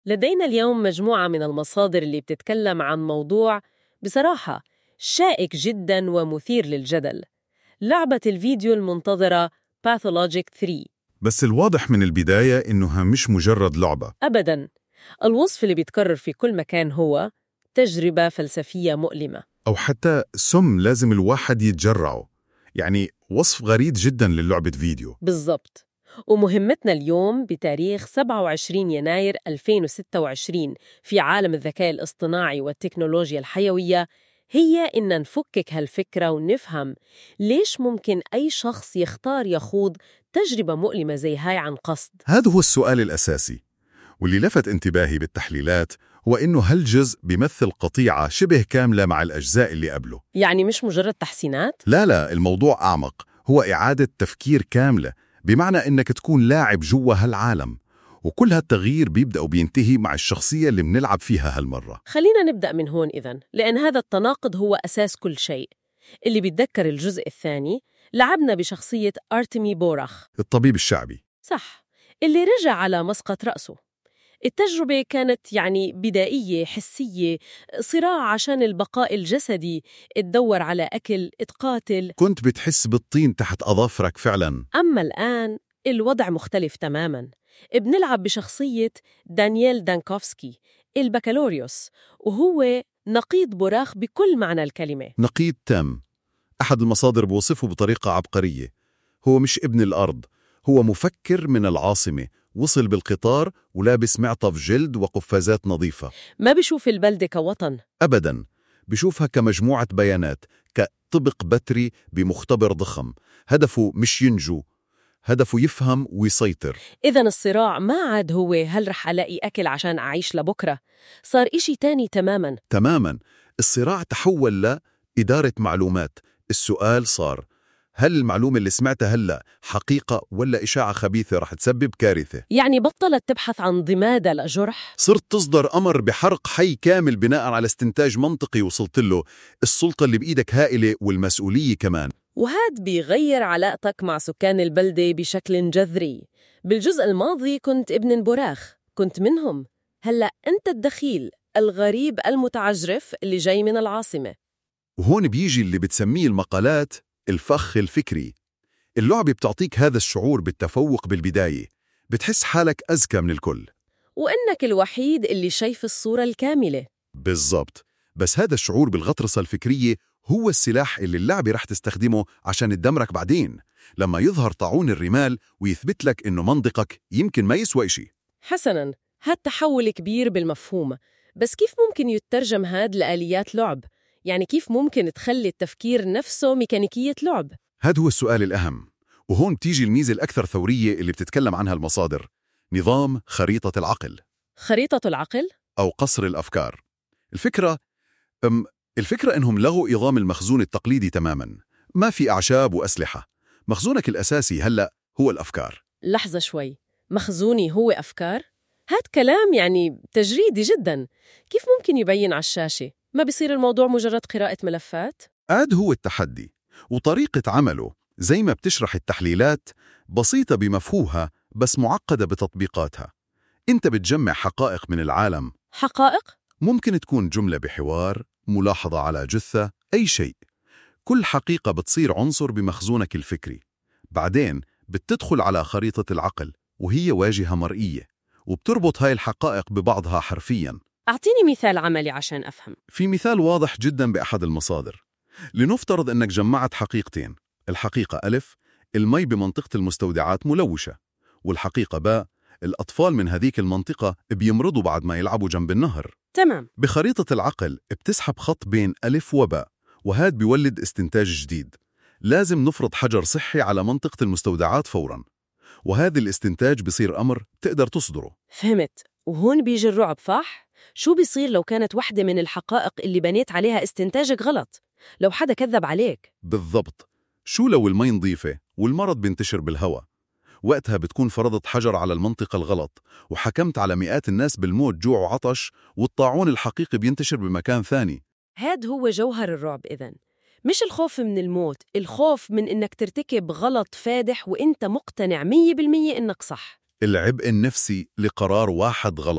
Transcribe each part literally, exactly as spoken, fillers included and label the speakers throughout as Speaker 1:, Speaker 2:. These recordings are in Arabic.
Speaker 1: لدينا اليوم مجموعة من المصادر اللي بتتكلم عن موضوع بصراحة شائك جداً ومثير للجدل، لعبة الفيديو المنتظرة باثولوجيك ثري.
Speaker 2: بس الواضح من البداية إنها مش مجرد لعبة.
Speaker 1: أبداً، الوصف اللي بيتكرر في كل مكان هو تجربة فلسفية مؤلمة،
Speaker 2: أو حتى سم لازم الواحد يتجرعه. يعني وصف غريب جدا للعبة فيديو.
Speaker 1: بالضبط. ومهمتنا اليوم بتاريخ سبعة وعشرين يناير ألفين وستة وعشرين في عالم الذكاء الاصطناعي والتكنولوجيا الحيوية هي إن نفكك هالفكرة ونفهم ليش ممكن أي شخص يختار يخوض تجربة مؤلمة زي هاي عن قصد.
Speaker 2: هذا هو السؤال الأساسي، واللي لفت انتباهي بالتحليلات هو إنه هالجزء بيمثل قطيعة شبه كاملة مع الأجزاء اللي قبله.
Speaker 1: يعني مش مجرد تحسينات؟
Speaker 2: لا لا، الموضوع أعمق، هو إعادة تفكير كاملة، بمعنى إنك تكون لاعب جوا هالعالم، وكل هالتغيير بيبدأ وبينتهي مع الشخصية اللي بنلعب فيها هالمرة.
Speaker 1: خلينا نبدأ من هون إذن، لأن هذا التناقض هو أساس كل شيء. اللي بيتذكر الجزء الثاني لعبنا بشخصية أرتيمي بوراخ،
Speaker 2: الطبيب الشعبي.
Speaker 1: صح، اللي رجع على مسقط رأسه. التجربة كانت يعني بدائية حسية، صراع عشان البقاء الجسدي، تدور على أكل، تقاتل.
Speaker 2: كنت بتحس بالطين تحت أظافرك فعلا.
Speaker 1: أما الآن الوضع مختلف تماماً. بنلعب بشخصية دانييل دانكوفسكي البكالوريوس، وهو نقيض بوراخ بكل معنى الكلمة.
Speaker 2: نقيض تام. أحد المصادر بوصفه بطريقة عبقرية. هو مش ابن الأرض، هو مفكر من العاصمة، وصل بالقطار ولابس معطف جلد وقفازات نظيفة.
Speaker 1: ما بيشوف البلدة كوطن
Speaker 2: أبداً، بشوفها كمجموعة بيانات، كطبق بتري بمختبر ضخم. هدفه مش ينجو، هدفه يفهم ويسيطر.
Speaker 1: إذن الصراع ما عاد هو هل رح ألاقي أكل عشان أعيش لبكرة، صار إشي تاني تماماً.
Speaker 2: تماماً، الصراع تحول لإدارة معلومات. السؤال صار: هل المعلومة اللي سمعتها هلأ حقيقة ولا إشاعة خبيثة رح تسبب كارثة؟
Speaker 1: يعني بطلت تبحث عن ضمادة لجرح.
Speaker 2: صرت تصدر أمر بحرق حي كامل بناء على استنتاج منطقي وصلت له. السلطة اللي بإيدك هائلة والمسؤولية كمان.
Speaker 1: وهاد بيغير علاقتك مع سكان البلدة بشكل جذري. بالجزء الماضي كنت ابن بوراخ، كنت منهم. هلأ أنت الدخيل الغريب المتعجرف اللي جاي من العاصمة.
Speaker 2: وهون بيجي اللي بتسميه المقالات الفخ الفكري. اللعبة بتعطيك هذا الشعور بالتفوق بالبداية، بتحس حالك أذكى من الكل،
Speaker 1: وإنك الوحيد اللي شايف الصورة الكاملة.
Speaker 2: بالضبط. بس هذا الشعور بالغطرسة الفكرية هو السلاح اللي اللعبة رح تستخدمه عشان تدمرك بعدين، لما يظهر طاعون الرمال ويثبت لك إنه منطقك يمكن ما يسوى إشي.
Speaker 1: حسناً، هاد تحول كبير بالمفهوم، بس كيف ممكن يترجم هاد لآليات لعب؟ يعني كيف ممكن تخلي التفكير نفسه ميكانيكية لعب؟
Speaker 2: هذا هو السؤال الأهم، وهون بتيجي الميزة الأكثر ثورية اللي بتتكلم عنها المصادر: نظام خريطة العقل،
Speaker 1: خريطة العقل؟
Speaker 2: أو قصر الأفكار. الفكرة أم الفكرة إنهم لغوا نظام المخزون التقليدي تماماً. ما في أعشاب وأسلحة، مخزونك الأساسي هلأ هو الأفكار.
Speaker 1: لحظة شوي، مخزوني هو أفكار؟ هاد كلام يعني تجريدي جداً. كيف ممكن يبين على الشاشة؟ ما بيصير الموضوع مجرد قراءة ملفات؟
Speaker 2: عاد هو التحدي، وطريقة عمله زي ما بتشرح التحليلات بسيطة بمفهومها بس معقدة بتطبيقاتها. أنت بتجمع حقائق من العالم.
Speaker 1: حقائق؟
Speaker 2: ممكن تكون جملة بحوار، ملاحظة على جثة، أي شيء. كل حقيقة بتصير عنصر بمخزونك الفكري. بعدين بتدخل على خريطة العقل، وهي واجهة مرئية، وبتربط هاي الحقائق ببعضها حرفياً.
Speaker 1: أعطيني مثال عملي عشان أفهم.
Speaker 2: في مثال واضح جداً بأحد المصادر. لنفترض أنك جمعت حقيقتين. الحقيقة ألف: المي بمنطقة المستودعات ملوشة. والحقيقة باء: الأطفال من هذيك المنطقة بيمرضوا بعد ما يلعبوا جنب النهر.
Speaker 1: تمام.
Speaker 2: بخريطة العقل بتسحب خط بين ألف وباء، وهذا بيولد استنتاج جديد: لازم نفرض حجر صحي على منطقة المستودعات فوراً. وهذا الاستنتاج بيصير أمر تقدر تصدره.
Speaker 1: فهمت. وهون بيجي الرعب، صح؟ شو بيصير لو كانت واحدة من الحقائق اللي بنيت عليها استنتاجك غلط؟ لو حدا كذب عليك؟
Speaker 2: بالضبط. شو لو المي نظيفة والمرض بينتشر بالهواء؟ وقتها بتكون فرضت حجر على المنطقة الغلط، وحكمت على مئات الناس بالموت جوع وعطش، والطاعون الحقيقي بينتشر بمكان ثاني.
Speaker 1: هاد هو جوهر الرعب إذن، مش الخوف من الموت، الخوف من إنك ترتكب غلط فادح وإنت مقتنع مية بالمية إنك صح.
Speaker 2: العبء النفسي لقرار واحد غلط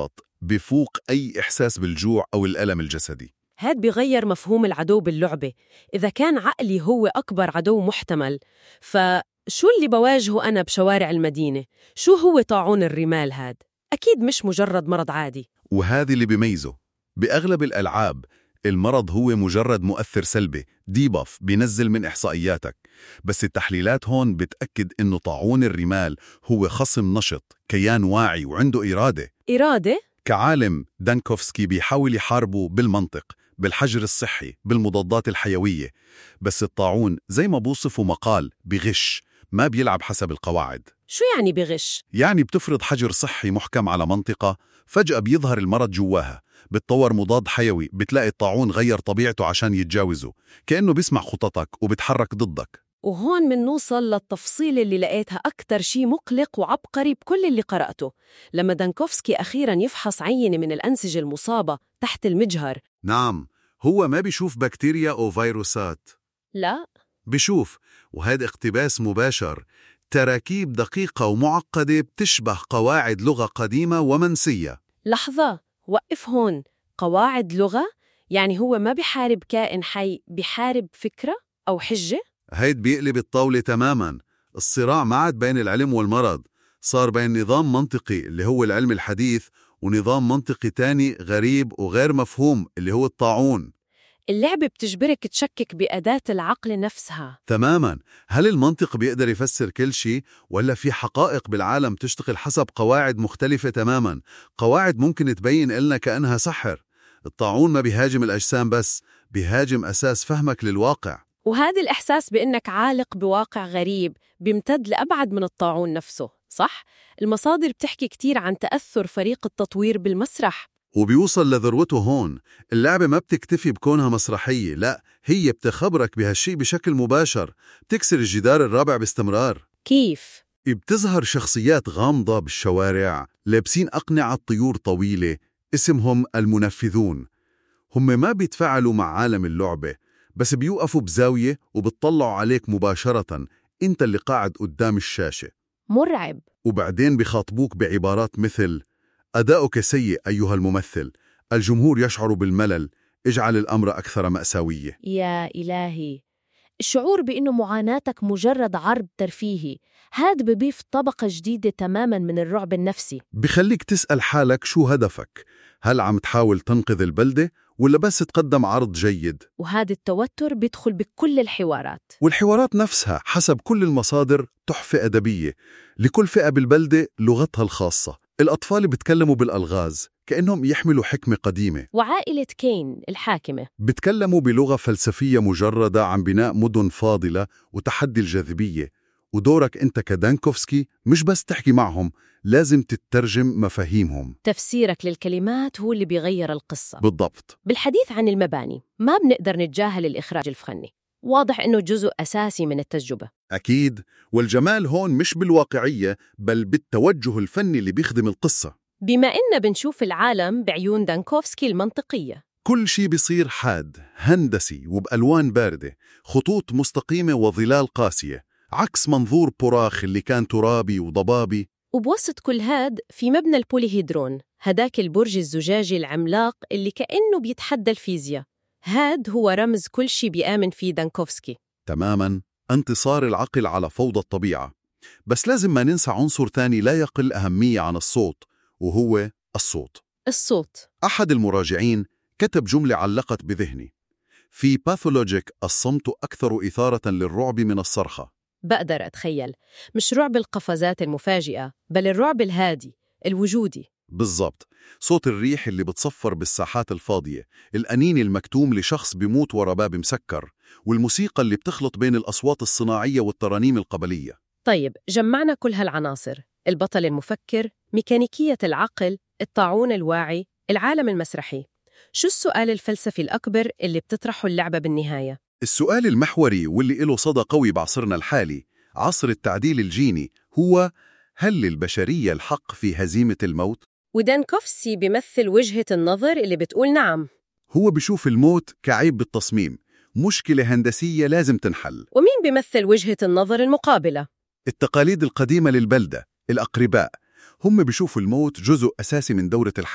Speaker 2: بفوق أي إحساس بالجوع أو الألم الجسدي.
Speaker 1: هاد بيغير مفهوم العدو باللعبة. إذا كان عقلي هو أكبر عدو محتمل، فشو اللي بواجهه أنا بشوارع المدينة؟ شو هو طاعون الرمال هاد؟ أكيد مش مجرد مرض عادي.
Speaker 2: وهذا اللي بيميزه. بأغلب الألعاب المرض هو مجرد مؤثر سلبي، ديباف بينزل من إحصائياتك، بس التحليلات هون بتأكد إنه طاعون الرمال هو خصم نشط، كيان واعي وعنده إرادة.
Speaker 1: إرادة؟
Speaker 2: كعالم دانكوفسكي بيحاول يحاربه بالمنطق، بالحجر الصحي، بالمضادات الحيوية، بس الطاعون زي ما بوصفه مقال بغش، ما بيلعب حسب القواعد.
Speaker 1: شو يعني بغش؟
Speaker 2: يعني بتفرض حجر صحي محكم على منطقة، فجأة بيظهر المرض جواها، بتطور مضاد حيوي، بتلاقي الطاعون غير طبيعته عشان يتجاوزه، كأنه بيسمع خططك وبتحرك ضدك.
Speaker 1: وهون منوصل للتفصيل اللي لقيتها أكتر شي مقلق وعبقري بكل اللي قرأته، لما دانكوفسكي أخيراً يفحص عينة من الأنسجة المصابة تحت المجهر.
Speaker 2: نعم، هو ما بيشوف بكتيريا أو فيروسات،
Speaker 1: لا،
Speaker 2: بيشوف، وهذا اقتباس مباشر، تراكيب دقيقة ومعقدة بتشبه قواعد لغة قديمة ومنسية.
Speaker 1: لحظة، وقف هون. قواعد لغة؟ يعني هو ما بيحارب كائن حي، بيحارب فكرة أو حجة؟
Speaker 2: هيد بيقلب الطاولة تماماً. الصراع ما عاد بين العلم والمرض، صار بين نظام منطقي اللي هو العلم الحديث ونظام منطقي تاني غريب وغير مفهوم اللي هو الطاعون.
Speaker 1: اللعبة بتجبرك تشكك بأداة العقل نفسها.
Speaker 2: تماماً. هل المنطق بيقدر يفسر كل شيء، ولا في حقائق بالعالم تشتغل حسب قواعد مختلفة تماماً، قواعد ممكن تبين لنا كأنها سحر؟ الطاعون ما بيهاجم الأجسام بس، بيهاجم أساس فهمك للواقع.
Speaker 1: وهذا الإحساس بأنك عالق بواقع غريب بيمتد لأبعد من الطاعون نفسه، صح؟ المصادر بتحكي كتير عن تأثر فريق التطوير بالمسرح.
Speaker 2: وبيوصل لذروته هون. اللعبة ما بتكتفي بكونها مسرحية، لا، هي بتخبرك بهالشي بشكل مباشر، بتكسر الجدار الرابع باستمرار.
Speaker 1: كيف؟
Speaker 2: بتظهر شخصيات غامضة بالشوارع، لابسين أقنعة طيور طويلة، اسمهم المنفذون. هم ما بيتفاعلوا مع عالم اللعبة، بس بيوقفوا بزاوية وبتطلعوا عليك مباشرة، انت اللي قاعد قدام الشاشة.
Speaker 1: مرعب.
Speaker 2: وبعدين بيخاطبوك بعبارات مثل: أداؤك سيء أيها الممثل، الجمهور يشعر بالملل، اجعل الأمر أكثر مأساوية.
Speaker 3: يا إلهي، الشعور بأنه معاناتك مجرد عرض ترفيهي، هاد بضيف طبقة جديدة تماماً من الرعب النفسي.
Speaker 2: بخليك تسأل حالك شو هدفك؟ هل عم تحاول تنقذ البلدة ولا بس تقدم عرض جيد؟
Speaker 3: وهذا التوتر بيدخل بكل الحوارات.
Speaker 2: والحوارات نفسها حسب كل المصادر تحفة أدبية، لكل فئة بالبلدة لغتها الخاصة. الأطفال بيتكلموا بالألغاز كأنهم يحملوا حكمة قديمة،
Speaker 3: وعائلة كين الحاكمة
Speaker 2: بيتكلموا بلغة فلسفية مجردة عن بناء مدن فاضلة وتحدي الجاذبية. ودورك أنت كدانكوفسكي مش بس تحكي معهم، لازم تترجم مفاهيمهم.
Speaker 3: تفسيرك للكلمات هو اللي بيغير القصة.
Speaker 2: بالضبط.
Speaker 3: بالحديث عن المباني ما بنقدر نتجاهل الإخراج الفني، واضح إنه جزء أساسي من التجربة.
Speaker 2: أكيد، والجمال هون مش بالواقعية بل بالتوجه الفني اللي بيخدم القصة.
Speaker 1: بما إننا بنشوف العالم بعيون دانكوفسكي المنطقية،
Speaker 2: كل شيء بيصير حاد، هندسي وبألوان باردة، خطوط مستقيمة وظلال قاسية، عكس منظور بوراخ اللي كان ترابي وضبابي.
Speaker 1: وبوسط كل هاد في مبنى البوليهيدرون، هداك البرج الزجاجي العملاق اللي كأنه بيتحدى الفيزياء. هاد هو رمز كل شيء بيآمن فيه دانكوفسكي.
Speaker 2: تماماً، انتصار العقل على فوضى الطبيعة. بس لازم ما ننسى عنصر تاني لا يقل أهمية عن الصوت، وهو الصوت.
Speaker 1: الصوت.
Speaker 2: أحد المراجعين كتب جملة علقت بذهني: في باثولوجيك الصمت أكثر إثارة للرعب من الصرخة.
Speaker 1: بقدر أتخيل، مش رعب القفزات المفاجئة، بل الرعب الهادي، الوجودي.
Speaker 2: بالضبط، صوت الريح اللي بتصفر بالساحات الفاضية، الأنين المكتوم لشخص بيموت ورا باب مسكر، والموسيقى اللي بتخلط بين الأصوات الصناعية والترانيم القبلية.
Speaker 1: طيب، جمعنا كل هالعناصر: البطل المفكر، ميكانيكية العقل، الطاعون الواعي، العالم المسرحي. شو السؤال الفلسفي الأكبر اللي بتطرحه اللعبة بالنهاية؟
Speaker 2: السؤال المحوري واللي له صدى قوي بعصرنا الحالي، عصر التعديل الجيني، هو: هل للبشرية الحق في هزيمة الموت؟
Speaker 1: ودانكوفسكي بيمثل وجهة النظر اللي بتقول نعم.
Speaker 2: هو بيشوف الموت كعيب بالتصميم، مشكلة هندسية لازم تنحل.
Speaker 1: ومين بيمثل وجهة النظر المقابلة؟
Speaker 2: التقاليد القديمة للبلدة، الأقرباء، هم بيشوفوا الموت جزء أساسي من دورة الحياة،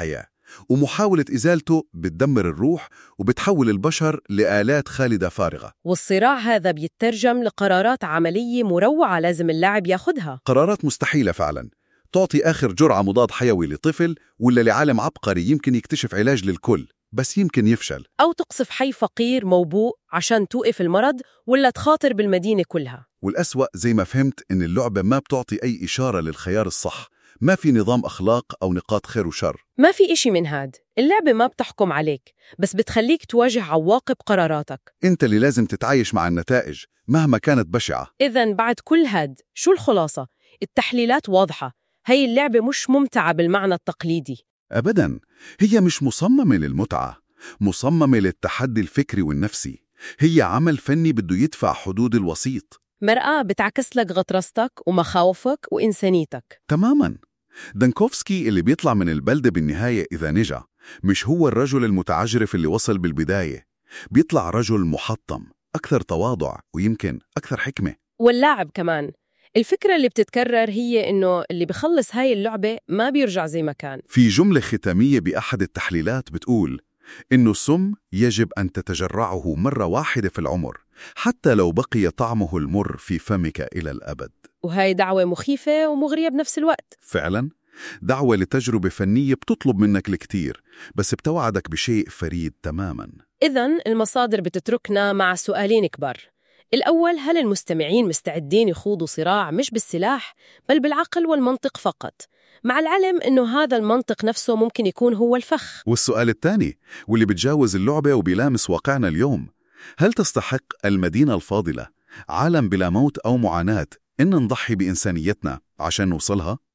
Speaker 2: ومحاولة إزالته بتدمر الروح وبتحول البشر لآلات خالدة فارغة.
Speaker 1: والصراع هذا بيترجم لقرارات عملية مروعة لازم اللاعب ياخدها.
Speaker 2: قرارات مستحيلة فعلا، تعطي آخر جرعة مضاد حيوي لطفل ولا لعالم عبقري يمكن يكتشف علاج للكل بس يمكن يفشل.
Speaker 1: أو تقصف حي فقير موبوء عشان توقف المرض ولا تخاطر بالمدينة كلها.
Speaker 2: والأسوأ زي ما فهمت إن اللعبة ما بتعطي أي إشارة للخيار الصح، ما في نظام أخلاق أو نقاط خير وشر.
Speaker 1: ما في إشي من هاد. اللعبة ما بتحكم عليك بس بتخليك تواجه عواقب قراراتك.
Speaker 2: أنت اللي لازم تتعايش مع النتائج مهما كانت بشعة.
Speaker 1: إذن بعد كل هاد شو الخلاصة؟ التحليلات واضحة، هي اللعبة مش ممتعة بالمعنى التقليدي.
Speaker 2: أبداً، هي مش مصممة للمتعة، مصممة للتحدي الفكري والنفسي. هي عمل فني بده يدفع حدود الوسيط.
Speaker 1: مرآة بتعكس لك غطرستك ومخاوفك وإنسانيتك.
Speaker 2: تماماً. دانكوفسكي اللي بيطلع من البلدة بالنهاية إذا نجا مش هو الرجل المتعجرف اللي وصل بالبداية، بيطلع رجل محطم، أكثر تواضع ويمكن أكثر حكمة.
Speaker 1: واللاعب كمان. الفكرة اللي بتتكرر هي إنه اللي بخلص هاي اللعبة ما بيرجع زي ما كان.
Speaker 2: في جملة ختامية بأحد التحليلات بتقول إنه السم يجب أن تتجرعه مرة واحدة في العمر حتى لو بقي طعمه المر في فمك إلى الأبد.
Speaker 1: وهاي دعوة مخيفة ومغرية بنفس الوقت.
Speaker 2: فعلاً، دعوة لتجربة فنية بتطلب منك الكثير بس بتوعدك بشيء فريد تماماً.
Speaker 1: إذن المصادر بتتركنا مع سؤالين كبار. الأول، هل المستمعين مستعدين يخوضوا صراع مش بالسلاح بل بالعقل والمنطق فقط، مع العلم إنه هذا المنطق نفسه ممكن يكون هو الفخ؟
Speaker 2: والسؤال الثاني واللي بتجاوز اللعبة وبيلامس واقعنا اليوم، هل تستحق المدينة الفاضلة عالم بلا موت أو معاناة إن نضحي بإنسانيتنا عشان نوصلها؟